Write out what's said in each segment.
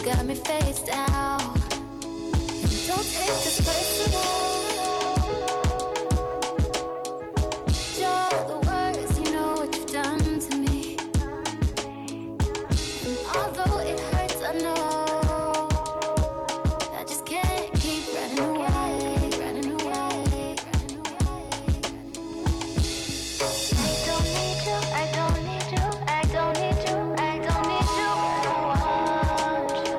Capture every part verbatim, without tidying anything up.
got me face down. And don't take this personal. You're the worst, you know what you've done to me. And although it hurts, I know I just can't keep running away, running away, running away. I don't need you, I don't need you, I don't need you, I don't need you, but I want you.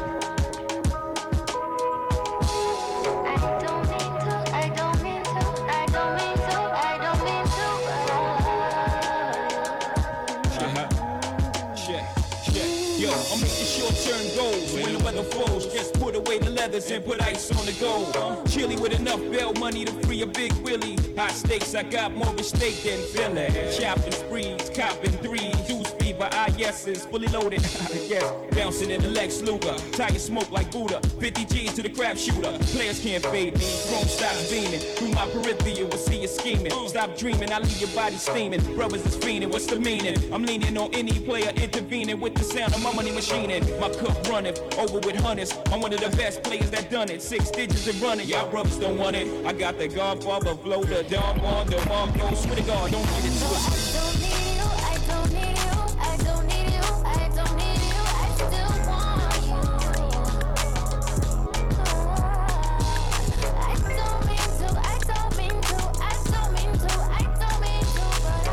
I don't mean to, I don't mean to, I don't mean to, I don't mean to, but I want you. Check, check. Yo, I'm making short-term goals. When the weather falls, just put away the leathers and put ice on the gold. Chilly with enough bail money to free a big Willie. High stakes, I got more at stake than Philly. Chopping sprees, copping threes. Deuce fever, I yeses, fully loaded. Yes, bouncing in the Lex Luger. Tire smoke like Buddha. fifty G's to the crap shooter. Players can't fade me. Chrome stops beaming. Through my peripheral, will see you scheming. Stop dreaming, I leave your body steaming. Brothers is fiending, what's the meaning? I'm leaning on any player intervening with the sound of my money machining. My cup running over with hundreds. I'm one of the best players that done it. Six digits and running, y'all brothers don't want it. I got the Godfather flow, the Don Juan, the mom flow. Swear to God, don't get it twisted. I don't need you, I don't need you, I don't need you, I don't need you, I still want you. I don't mean to, I don't mean to, I don't mean to, I don't mean to, but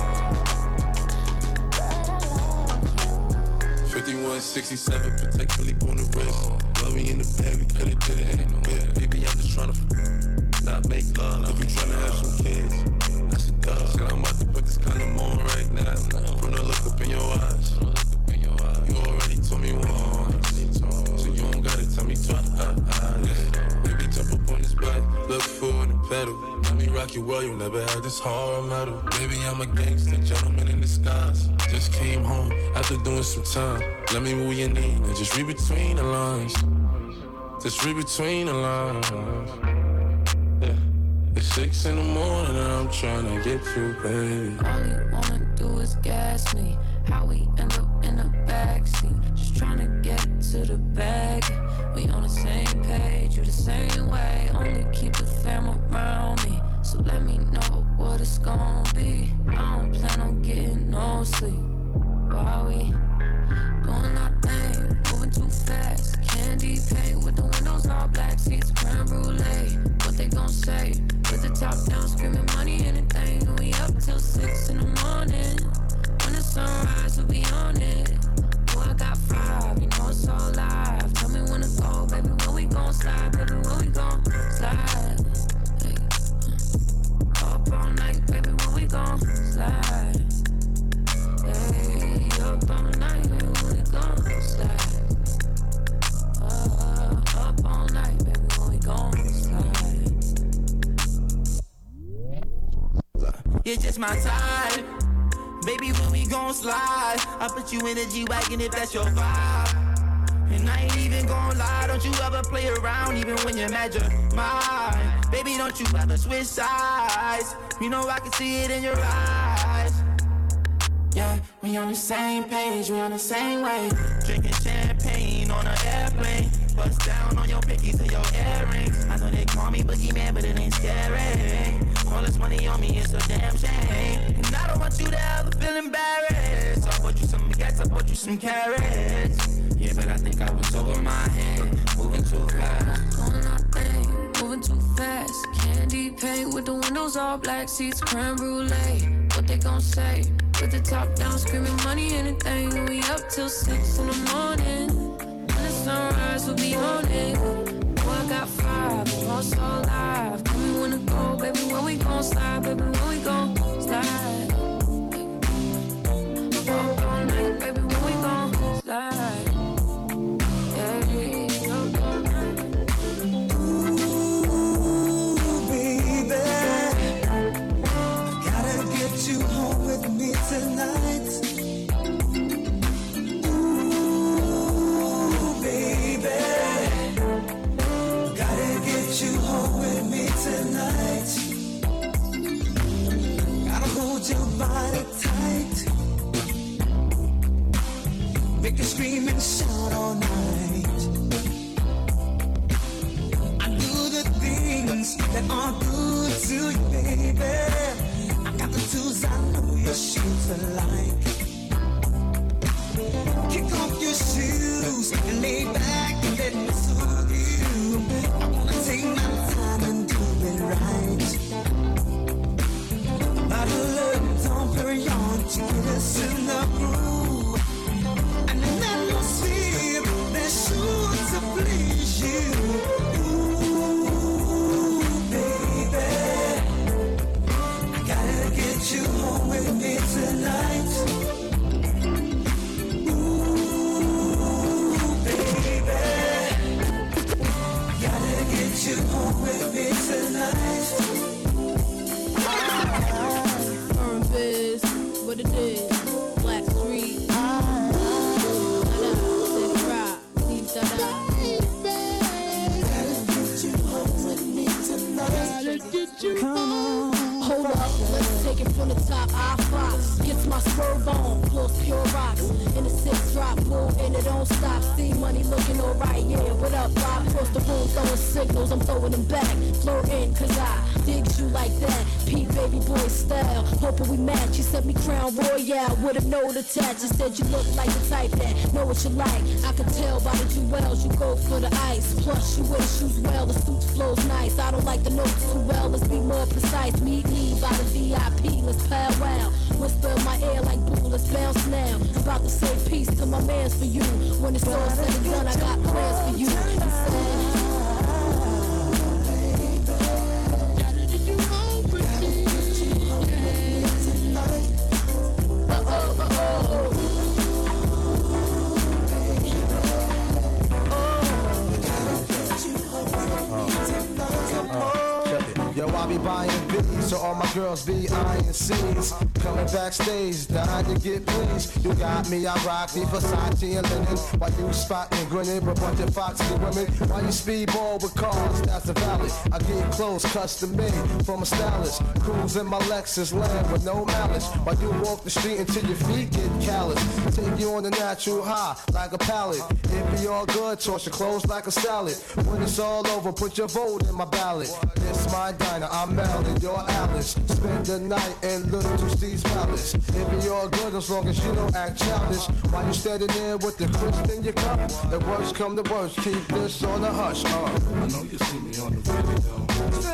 I, but I love you. fifty-one sixty-seven, Patek Philippe on the wrist. Love me in the bed, we coulda did it. Yeah, baby, I'm just tryna f- not make love. If you tryna have some kids, that's a dub. Said I'm about to put this condom on right now. From the look up in your eyes, you already told me once, so you don't gotta tell me twice. Baby, jump up on this bike, look forward and pedal. Let me rock your world, you never had this hard metal. Baby, I'm a gangster, gentleman in disguise. Just came home after doing some time. Let me move your knee and just read between the lines. Just read between the lines. Yeah. It's six in the morning and I'm trying to get you, baby. All you wanna do is gas me. How we end up in the backseat. Just trying to get to the bag. We on the same page, you the same way. Only keep the fam around me. So let me know what it's gonna be. I don't plan on getting no sleep. While we doing our thing, moving too fast. Candy paint with the windows all black, seats creme brulee. What they gon' say? With the top down, screaming money, anything. And we up till six in the morning. When the sunrise, we'll be on it. Oh, I got five, you know it's all live. Tell me when to go, baby, when we gon' slide, baby, when we gon' slide. Hey. Up all night, baby, when we gon' slide. Hey, up all night, baby, when we gon' slide. Uh, up all night, baby, when we gon' slide. You're just my type. Baby, when we gon' slide, I put you in a G-Wagon if that's your vibe. And I ain't even gon' lie, don't you ever play around even when you're mad you're mine. Baby, don't you ever switch sides. You know I can see it in your eyes. Yeah, we on the same page, we on the same way. Drinking champagne on an airplane. Bust down on your pickies and your earrings. I know they call me boogeyman, but it ain't scary. All this money on me is a damn shame. And I don't want you to ever feel embarrassed. I bought you some baguettes, I bought you some carrots. Yeah, but I think I was over my head, moving too fast. Doing our thing, moving too fast. Candy paint with the windows all black, seats creme brulee. What they gon' say? With the top down, screaming money, anything. And we up till six in the morning. When the sunrise, we'll be on it. Oh, I got five, you know it's all live. Tell me when to go, baby, when we gon' slide, baby, when we gon' slide. Up all night, baby, when we gon' slide. Yeah, up all night. Ooh, baby, I gotta get you home with me tonight. Ooh, baby, gotta get you home with me tonight. my swerve on, floors pure rocks. In the six drop, bull, and it don't stop. See money looking alright, yeah. What up, Rob? Across the room, throwing signals, I'm throwing them back. Flirting, cause I digs you like that. P baby boy style, hoping we match. You sent me Crown Royale with a note attached. You said you look like the type that know what you like. I could tell by the jewels, you go for the ice. Plus you wear shoes well, the suit flows nice. I don't like the notes too well, let's be more precise. Meet me by the V I P, let's powwow. Whisper in my ear like boo, let's bounce now. About to say peace to my mans for you. When it's all said and done, I got plans for you. He said, Yo, I be buying B's, so all my girls be eyeing C's. Coming backstage, dying to get pleased. You got me, I rock the Versace and linen. While you spotting and grinning with a bunch of foxy women. While you speedball with cars, that's a valley. I get clothes custom made from a stylist. Cruise in my Lexus land with no malice. While you walk the street until your feet get callous. Take you on the natural high like a pallet. It be all good, toss your clothes like a salad. When it's all over, put your vote in my ballot. It's my diner, I'm Melon, you're Alice. Spend the night in Little Steve's Palace. It be all good as long as you don't act childish. While you standing there with the crisp in your cup, the worst come to worst, keep this on the hush. Uh. I know you see me on the video.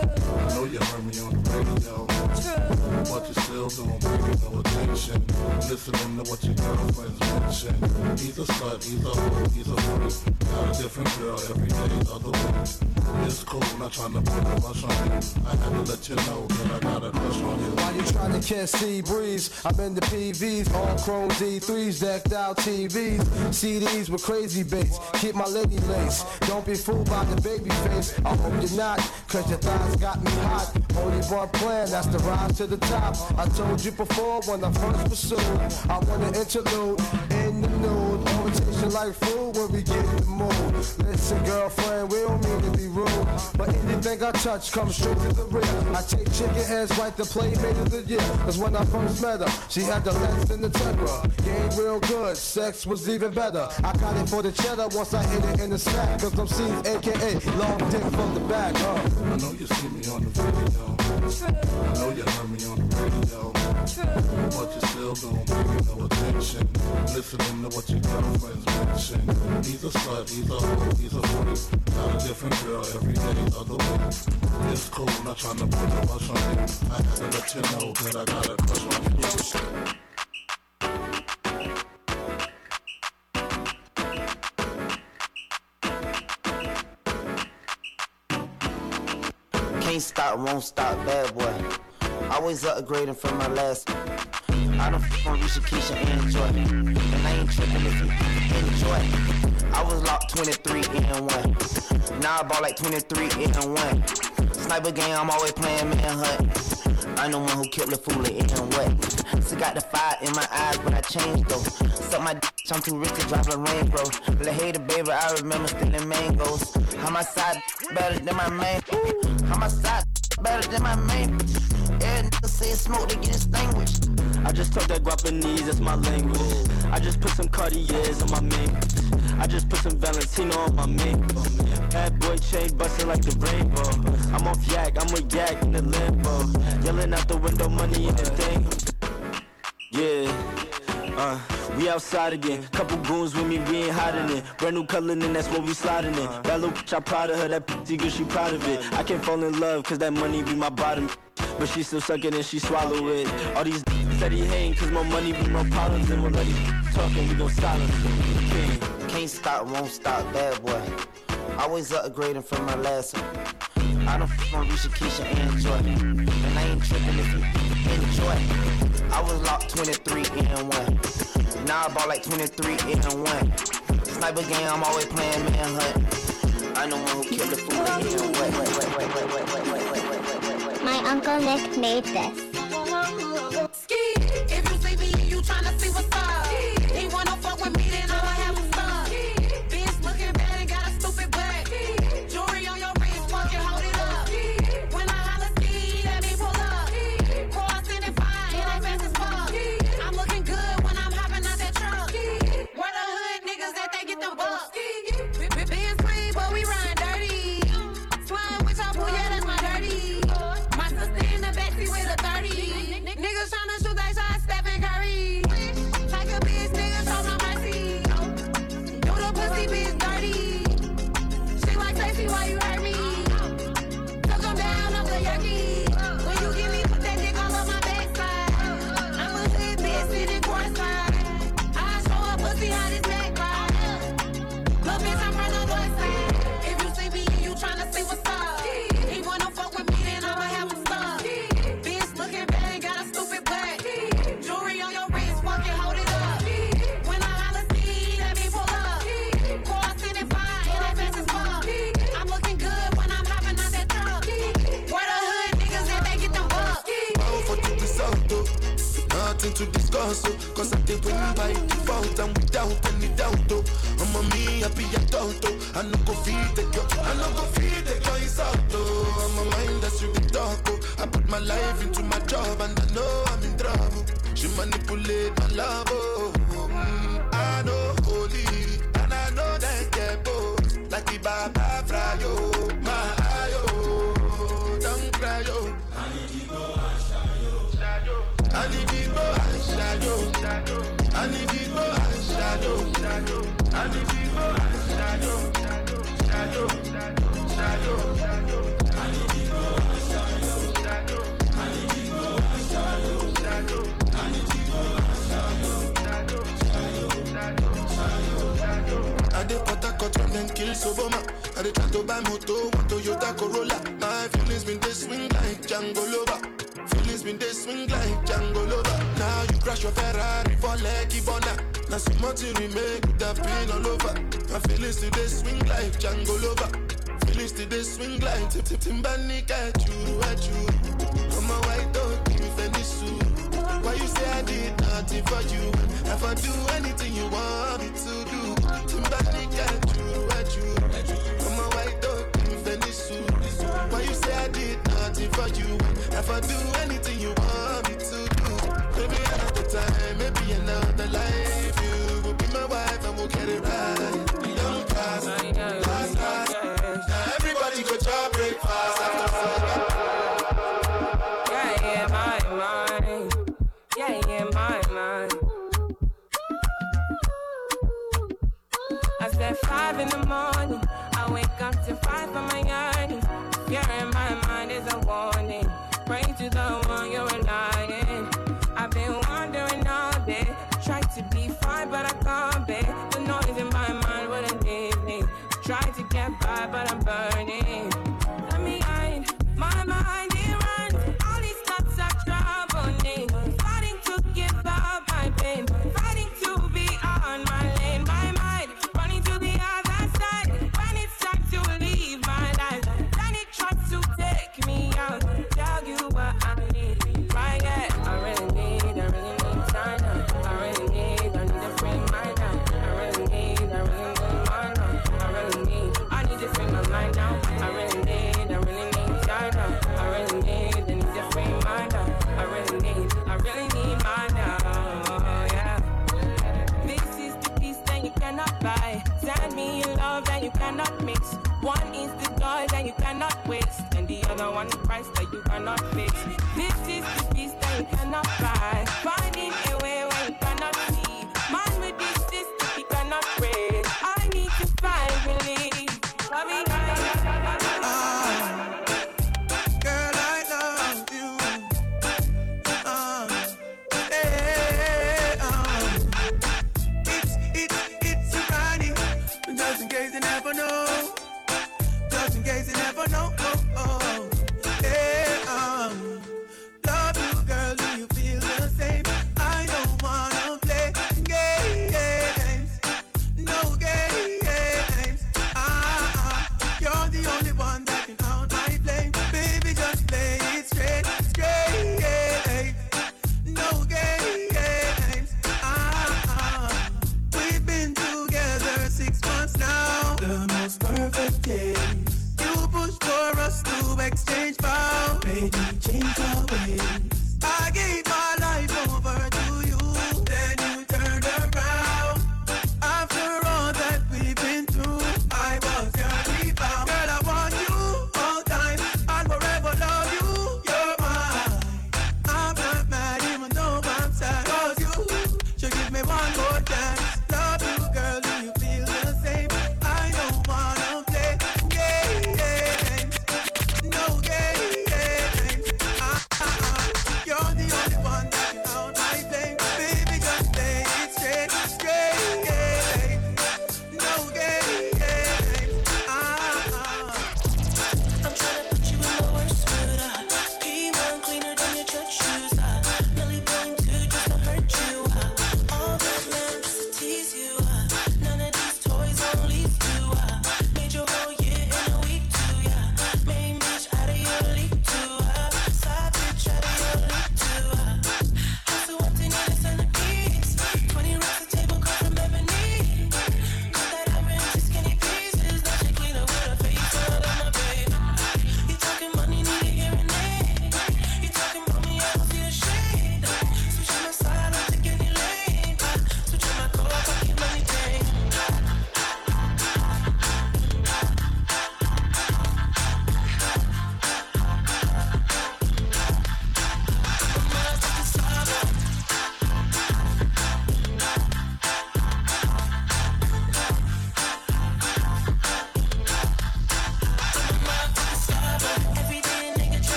I know you heard me on the radio. But you still don't pay me no attention. Listening to what your girlfriends mention. He's a slut, he's a hoe, he's a freak. Got a different girl every day, other week. It's cool, not trying to put a rush on you. I had to let you know that I got a crush on you. While you trying to catch sea breeze, I'm in the P Vs, all chrome D threes, decked out T Vs, C Ds with crazy bass. Keep my lady lace. Don't be fooled by the baby face. I hope you're not, cause your thighs got me hot. Only one plan, that's the rise to the top. I told you before when I first pursued, I want to interlude in the nude. Orientation like food when we get in the mood. Listen, girlfriend, we don't mean to be rude, but anything I touch comes straight to the rear. I take chicken heads right to Playmate of the Year. Cause when I first met her, she had the lens and the Tegra. Game real good, sex was even better. I got it for the cheddar once I hit it in the sack. Cause I'm seen A K A long dick from the back. Uh. I know you see me on the video. I know you heard me on the radio. But you still don't pay me no attention. Listening to what your girlfriends mention. He's a slut, he's a hoe, he's a freak. Got a different girl every day, other week. It's cool, not trying to put a rush on you. I had to let you know that I got a crush on you. Can't stop, won't stop, bad boy. Always upgrading from my last. I don't f*** on Risha, Keisha, and Joy. And I ain't tripping if you enjoy. I was locked twenty-three and one. Now I bought like twenty-three and one. Sniper game, I'm always playing manhunt. I'm the one who killed the fool and what. Still got the fire in my eyes, but I changed though. Suck my d***, I'm too rich to drive a Range Rover. But I hated baby, I remember stealing mangoes. How my side better than my main. How my side better than my main. Every nigga say smoke, they get extinguished. I just talk that Guapanese, that's my language. I just put some Cartiers on my mink. I just put some Valentino on my mink. Bad boy chain bustin' like the rainbow. I'm off yak, I'm with yak in the limbo. Yelling out the window, money in the thing. Yeah, uh, we outside again. Couple goons with me, we ain't hiding it. Brand new coloring, that's what we sliding in. That little bitch, I proud of her, that p***y girl, she proud of it. I can't fall in love, cause that money be my bottom. But she still suck it and she swallow it. All these said he hating cause my money be more problems. And we'll let him talking, we gon' silence him. Can't stop, won't stop, bad boy. Always upgrading from my last one. I don't f*** on Risha, Keisha, and Joy. And I ain't tripping if you enjoy. I was locked twenty-three and one. Now I bought like twenty-three and one. Sniper game, I'm always playing manhunt. I'm the one who killed the fool and what. My Uncle Nick made this. Ski, if you see me, you tryna see what's up. He wanna fuck with me, then I'ma have a stuff. Bitch looking bad and got a stupid butt. Jewelry on your wrist, fuck you, hold it up. When I holla ski, let me pull up. Crossing and fine, and I'm fast as fuck. I'm looking get them bucks. Being sweet, but we run dirty. Slime with your boo, yeah, that's my dirty. My sister in the backseat with a thirty. Niggas tryna shoot they shot, Stephen Curry. Like a bitch, nigga, show no mercy. Do the pussy bitch dirty. She like Stacey, why you hurt me? Took him down off the yucky. When you give me, put that dick all on my backside. I'm a hood bitch sitting courtside. I show up pussy how this neck ride. Little bitch, I'm from the north side. If you see me and you tryna see what's up, he wanna fuck with me, then I'ma have him stuck. Bitch looking bad and got a stupid butt. Jewelry on your wrist, fucking hold it up. When I holla see, let me pull up. Car sitting fine, and that bitch is fuck. I'm looking good when I'm hopping out that truck. Where the hood niggas at, they get them bucks. Bow for to the south, oh. Nothing to discuss, oh. Cause I did win by default and without any doubt, oh. I'm a me, I be a toto. I no go feed the girl, I no go feed the girl, it's out, oh. I'm a mind that's you be talk, oh. I put my life into my job and I know I'm in trouble. She manipulate my love, oh. Mm, I know holy, and I know that get both. Like the Baba Frayo, my ayo, don't cry, yo. I need to go and shadow. I need to go and shadow. I need to go and shadow. I need to go and shadow. Shadow, shadow, shadow. I need to go and shadow. I need to go and shadow. Shadow. I need to go and shadow. Shadow, shadow, shadow. I did put a cut and then kill Soboma. I did try to buy moto, one Toyota Corolla. My feelings been they swing like Django Lover. Feelings been they swing like Django Lover. Now you crash your Ferrari for Lucky Bona. Now some more to remake with that pain all over. My feelings today swing like Django Lover. Feelings today swing like Tip Tip Timbani at you, at you. I'm a white dog, give me Fendi suit. Why you say I did nothing for you? If I do anything you want me to do, Timbani at you, at you. I'm a white dog, give me Fendi suit. Why you say I did nothing for you? If I do anything you want me to do, maybe another time, maybe another life. You will be my wife and we'll get it right. Young class, last class. Now everybody go to breakfast after Yeah, yeah, my mind. Yeah, yeah, my mind. I said five in the morning. I wake up to five for my yearning. Yeah, in my mind is a warning. Pray to the one you're relying. I've been wandering all day. Try to be fine, but I can't be. The noise in my mind wouldn't leave me. Try to get by, but I'm burning. Let me hide. My mind, it runs. All these thoughts are troubling. Fighting to give up my pain. Fighting to be on my lane. My mind running to the other side. When it's time to leave my life, then it tries to take me out. Tell you what I need. Right, yeah. I really need, I really need time now. I really need, I need a free mind now. I really need, I really need mind now. I really need, I need to free my mind now. I really need, I really need time now. I really need, I need to free mind now. I really need, I really need mind now. Yeah. This is the peace that you cannot buy. Send me your love that you cannot mix. One is the joy that you cannot waste, and the other one the price that you cannot fix. This is the peace that you cannot buy. Finding a way where you cannot see. Man with this system he cannot break. I need to find relief. Love me, Ah, girl, I love you. Ah, hey, um, it's it's it's a Ronnie. Just in case you never know. Just in case you never know. Oh, oh. Hey, um, love you, girl. Do you feel the same? I don't wanna play games. No games. Ah, ah, you're the only one that can count my flame. Baby, just play it straight, straight. No games. Ah, ah, we've been together six months now. The most perfect days. You pushed for us to exchange vows. Made me change our ways. I gave my life over to you. Then you turned around. After all that we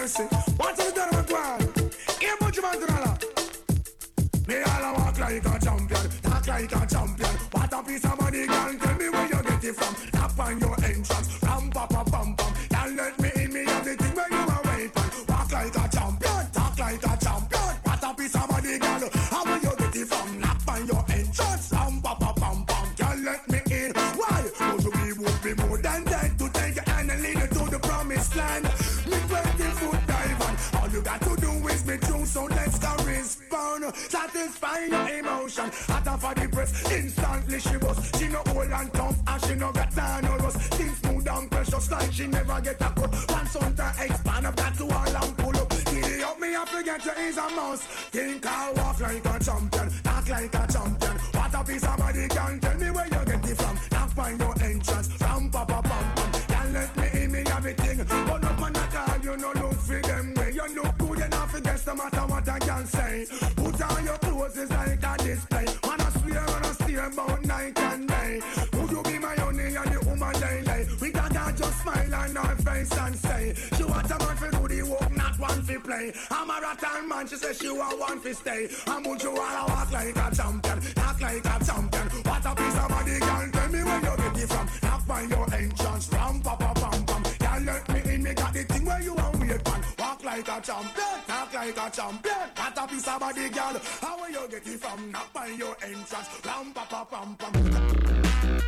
mercy. What's the done with one? Here, put your man to the me all walk like a champion, talk like a champion. What a piece of money, girl, tell me where you get it from. Tap on your entrance, ram pa pa pam pam. Girl, let me in, me have the thing where you are waiting. Walk like a champion, talk like a champion. What a piece of money, girl, how will you get it from? Tap on your entrance, ram pa pa pam pam. Girl, let me in. Why? Would you be, would be more than that to take your hand and lead you to the promised land? Me twenty foot dive on. All you got to do is be true, so let's go respond. Satisfy your emotion. Hotter for the press, instantly she was. She no old and tough, and she no got down or rust. Things smooth and precious like she never get a cut. Once on to expand up that to all and pull up. Giddy up, me I forget you is a mouse. Think I walk like a champion, talk like a champion. What a piece of body can tell me where you get it from. Knock find your entrance, from papa pam pam. Can't let me in me everything. But up on that car, you no look for them way. You look good enough to guess no matter what I can say. Put on your clothes, it's like a display. Man, I swear, man, I steer about night and day. Would you be my honey and the woman they lay? We got her just smile on her face and say she want a man for do the work, not one for play. I'm a rattan man, she says she want one for stay. And would you wanna walk like a champion, talk like a champion? What a piece of body, girl, tell me where you get it from. Knock by your entrance, from papa pam pam. Girl, let me in, me got the thing where you want wait man. Walk like a champion, talk like a champion. What a piece of body, girl, how will you get it from? Knock by your entrance, from papa pam pam.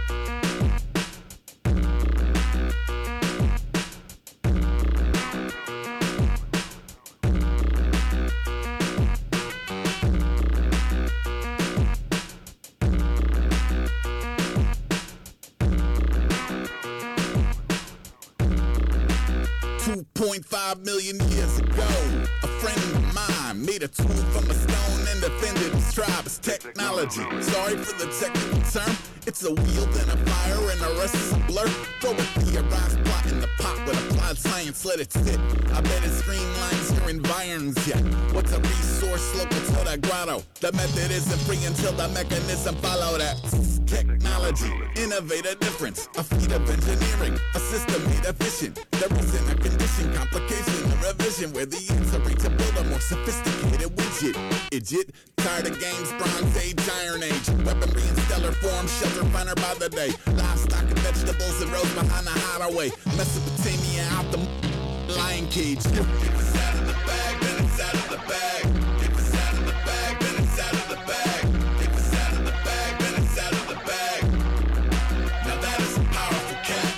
two point five million years ago, a friend of mine made a tool from a stone and defended his tribe as technology. Sorry for the technical term, it's a wheel, then a fire, and the rest is a blur. Throw a theorized plot in the pot with applied science, let it sit. I bet it streamlines your environs yet. What's a resource local to the grotto? The method isn't free until the mechanism follow that. Technology, innovate a difference, a feat of engineering, a system made efficient. There isn't a condition, complication, a revision where the answer is to build a more sophisticated widget. Idiot, tired of games, Bronze Age, Iron Age, weaponry in stellar form, shelter finer by the day. Livestock and vegetables and roads behind the hideaway. Mesopotamia out the lion cage. Get this out of the bag, then it's out of the bag. Get this out of the bag, then it's out of the bag. Get this out of the bag, then it's out of the bag. Now that is a powerful cat.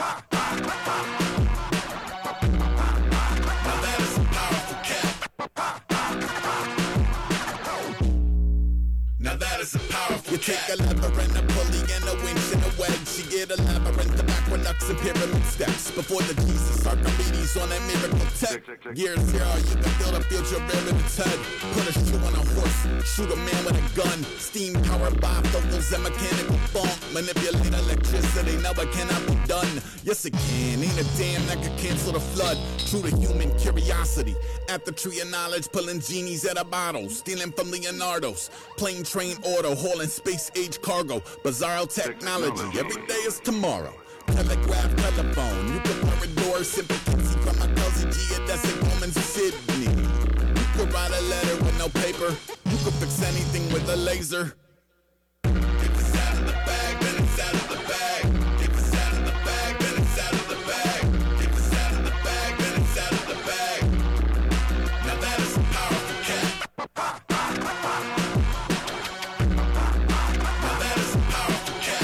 Now that is a powerful cat. Now that is a powerful. You take a lever and a pulley and a winch and a wedge. You get a labyrinth of aqueducts and pyramid steps. Before the Jesus Archimedes on that miracle tech. Year zero, you can build a future rear in its head. Put a shoe on a horse, shoot a man with a gun. Steam powered bifocals and mechanical funk. Manipulate electricity, now it cannot be done. Yes it can, ain't a damn that could cancel the flood. True to human curiosity. At the tree of knowledge, pulling genies out of bottles. Stealing from Leonardo's. Plane, train, auto, hauling space age cargo. Bizarro technology, every day is tomorrow. Telegraph, telephone, you can pour a door, simple Kinsey from my cousin geodesic moments of Sydney. You could write a letter with no paper, you could fix anything with a laser. Get this out of the bag, then it's out of the bag. Get this out of the bag, then it's out of the bag. Get this out of the bag, then it's out of the bag. Now that is a powerful cat. Now that is a powerful cat.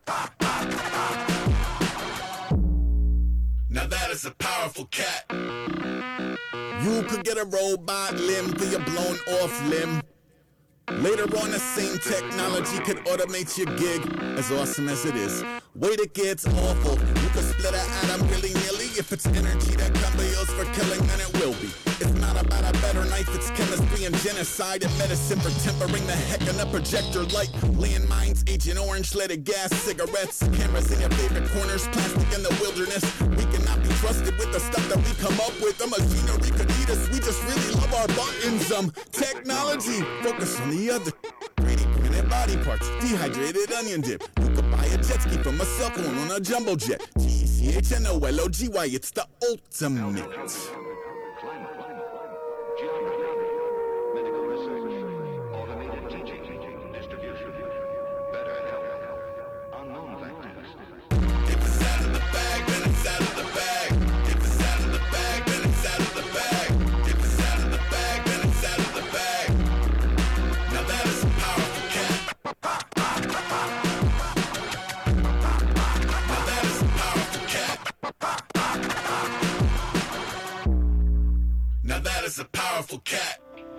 Now that is a powerful cat. You could get a robot limb for your blown off limb. Later on, the same technology could automate your gig. As awesome as it is, wait, it gets awful. You could split an atom willy-nilly. If it's energy that can be used for killing, then it will be. It's not about a better knife, it's chemistry and genocide and medicine for tempering the heck in a projector light. Landmines, Agent Orange, leaded gas, cigarettes, cameras in your favorite corners, plastic in the wilderness. We cannot be trusted with the stuff that we come up with. The machinery could eat us, we just really love our buttons. Um, technology, focus on the other. three D printed body parts, dehydrated onion dip. You could buy a jet ski from a cell phone on a jumbo jet. G E C H N O L O G Y, it's the ultimate. climate, geography, medical research, automated teaching, distribution, better health, unknown factors. If it's out of the bag, then it's out of the bag. If it's out of the bag, then it's out of the bag. If it's out of the bag, then it's out of the bag. Now that is a powerful cat. Now that is a powerful cat. Now that is a powerful cat.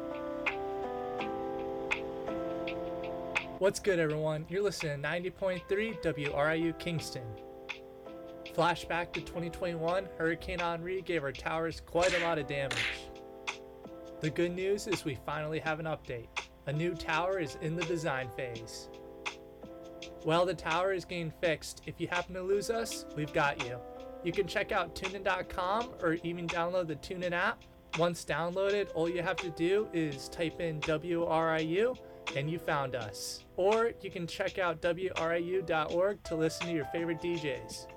What's good, everyone? You're listening to ninety point three W R I U Kingston. Flashback to twenty twenty-one, Hurricane Henri gave our towers quite a lot of damage. The good news is we finally have an update. A new tower is in the design phase. While the tower is getting fixed, if you happen to lose us, we've got you. You can check out tunein dot com or even download the TuneIn app. Once downloaded, all you have to do is type in W R I U and you found us. Or you can check out W R I U dot org to listen to your favorite D Js.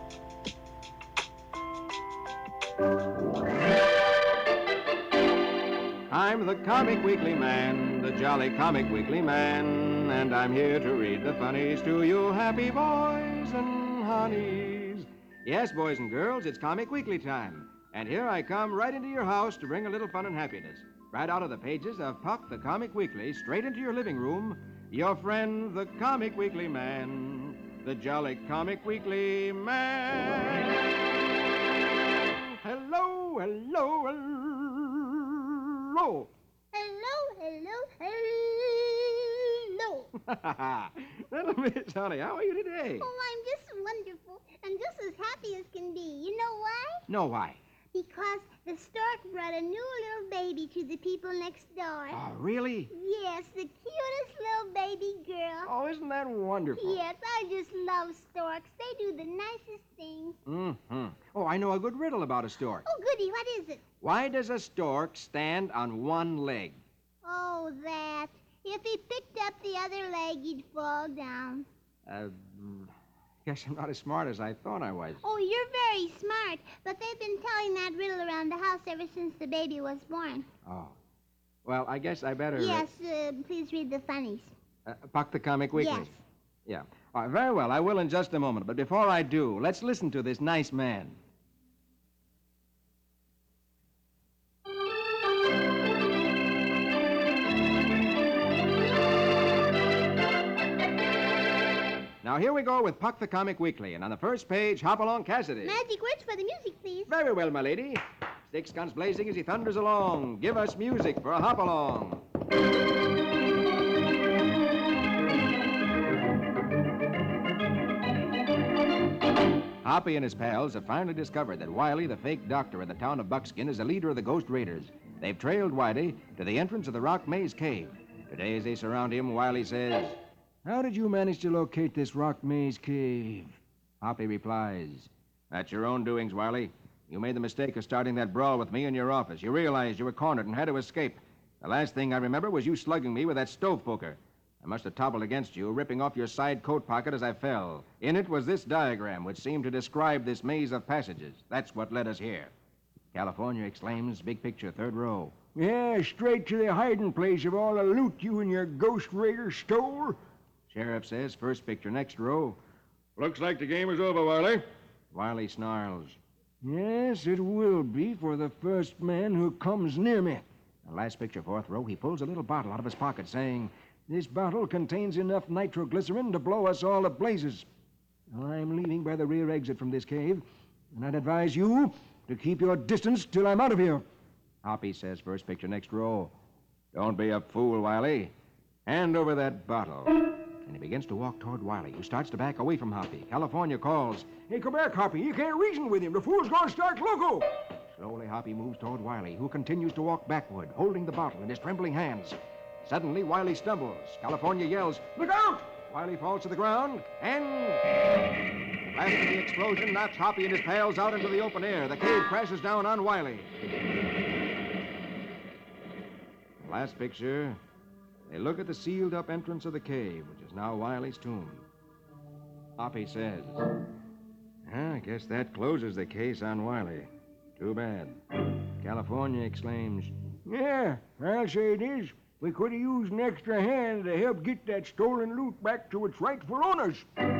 I'm the Comic Weekly Man, the jolly Comic Weekly Man, and I'm here to read the funnies to you happy boys and honeys. Yes, boys and girls, it's Comic Weekly time, and here I come right into your house to bring a little fun and happiness. Right out of the pages of Puck the Comic Weekly, straight into your living room, your friend, the Comic Weekly Man, the jolly Comic Weekly Man. Hello, hello, hello. Hello, hello, hello. Little Miss Honey, how are you today? Oh, I'm just wonderful and just as happy as can be. You know why? No, why? Because the stork brought a new little baby to the people next door. Oh, really? Yes, the cutest little baby girl. Oh, isn't that wonderful? Yes, I just love storks. They do the nicest things. Mm-hmm. Oh, I know a good riddle about a stork. Oh, goody, what is it? Why does a stork stand on one leg? Oh, that. If he picked up the other leg, he'd fall down. Uh, guess I'm not as smart as I thought I was. Oh, you're very smart, but they've been telling that riddle around the house ever since the baby was born. Oh. Well, I guess I better... Yes, uh, please read the funnies. Uh, Puck the Comic Weekly? Yes. Yeah. All right, very well, I will in just a moment. But before I do, let's listen to this nice man. Now, here we go with Puck the Comic Weekly. And on the first page, Hopalong Cassidy. Magic words for the music, please. Very well, my lady. Six guns blazing as he thunders along. Give us music for a hop-along. Hoppy and his pals have finally discovered that Wiley, the fake doctor in the town of Buckskin, is the leader of the Ghost Raiders. They've trailed Wiley to the entrance of the Rock Maze Cave. Today, as they surround him, Wiley says, "How did you manage to locate this Rock Maze Cave?" Hoppy replies, "That's your own doings, Wiley. You made the mistake of starting that brawl with me in your office. You realized you were cornered and had to escape. The last thing I remember was you slugging me with that stove poker. I must have toppled against you, ripping off your side coat pocket as I fell. In it was this diagram, which seemed to describe this maze of passages. That's what led us here." California exclaims, big picture, third row. "Yeah, straight to the hiding place of all the loot you and your Ghost Raider stole." Sheriff says, first picture, next row. "Looks like the game is over, Wiley." Wiley snarls. "Yes, it will be for the first man who comes near me." The last picture, fourth row, he pulls a little bottle out of his pocket, saying, "This bottle contains enough nitroglycerin to blow us all to blazes. I'm leaving by the rear exit from this cave, and I'd advise you to keep your distance till I'm out of here." Hoppy says, first picture, next row. "Don't be a fool, Wiley. Hand over that bottle." And he begins to walk toward Wiley, who starts to back away from Hoppy. California calls, "Hey, come back, Hoppy. You can't reason with him. The fool's gonna start loco." Slowly, Hoppy moves toward Wiley, who continues to walk backward, holding the bottle in his trembling hands. Suddenly, Wiley stumbles. California yells, "Look out!" Wiley falls to the ground, and... the blast of the explosion knocks Hoppy and his pals out into the open air. The cave crashes down on Wiley. Last picture... they look at the sealed-up entrance of the cave, which is now Wiley's tomb. Hoppy says, "I guess that closes the case on Wiley. Too bad." California California exclaims, "Yeah, I'll say it is. We could have used an extra hand to help get that stolen loot back to its rightful owners."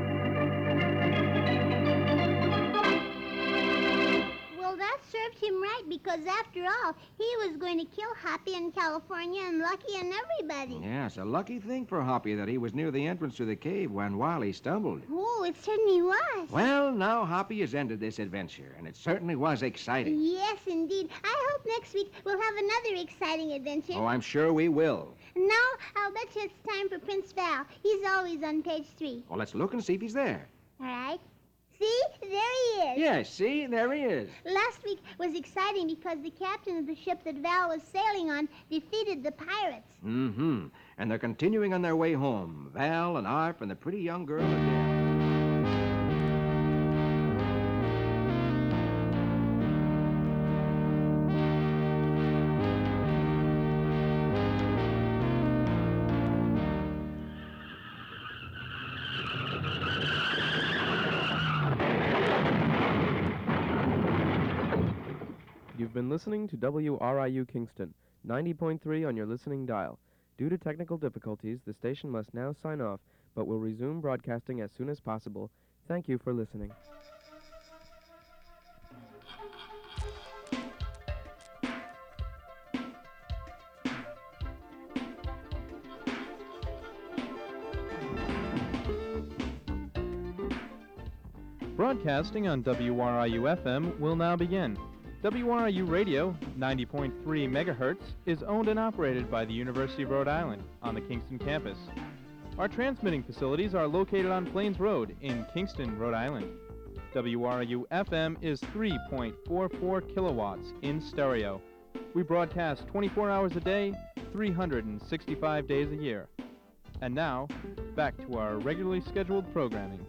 Well, that served him right because after all, he was going to kill Hoppy and California and Lucky and everybody. Yeah, it's a lucky thing for Hoppy that he was near the entrance to the cave when Wily stumbled. Oh, it certainly was. Well, now Hoppy has ended this adventure, and it certainly was exciting. Yes, indeed. I hope next week we'll have another exciting adventure. Oh, I'm sure we will. Now, I'll bet you it's time for Prince Val. He's always on page three. Well, let's look and see if he's there. All right. See? There he is. Yes, see? There he is. Last week was exciting because the captain of the ship that Val was sailing on defeated the pirates. Mm-hmm. And they're continuing on their way home. Val and Arp and the pretty young girl again. You've been listening to W R I U Kingston, ninety point three on your listening dial. Due to technical difficulties, the station must now sign off, but will resume broadcasting as soon as possible. Thank you for listening. Broadcasting on W R I U F M will now begin. W R I U Radio, ninety point three megahertz, is owned and operated by the University of Rhode Island on the Kingston campus. Our transmitting facilities are located on Plains Road in Kingston, Rhode Island. W R I U F M is three point four four kilowatts in stereo. We broadcast twenty-four hours a day, three hundred sixty-five days a year. And now, back to our regularly scheduled programming.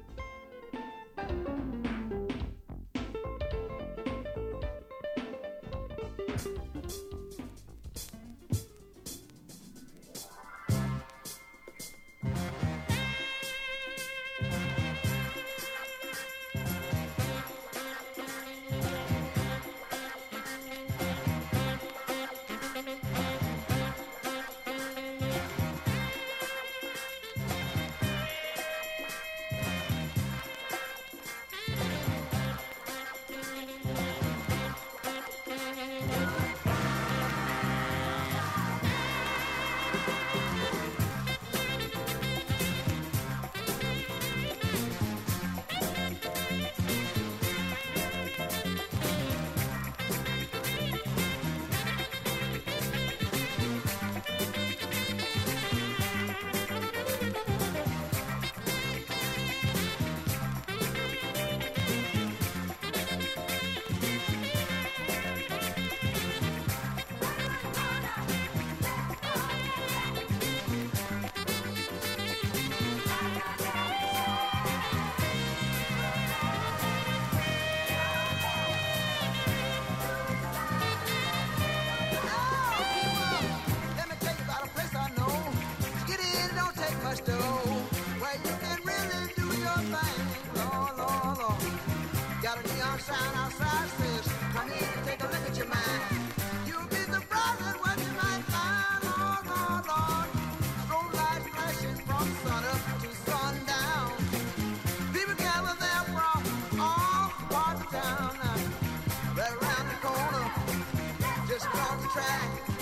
Sign outside says, come in and take a look at your mind. You'll be surprised at what you might find. Lord, Lord, Lord. Strobe lights flashing from sun up to sundown. People gather there from all parts of town. Right around the corner, just across the track.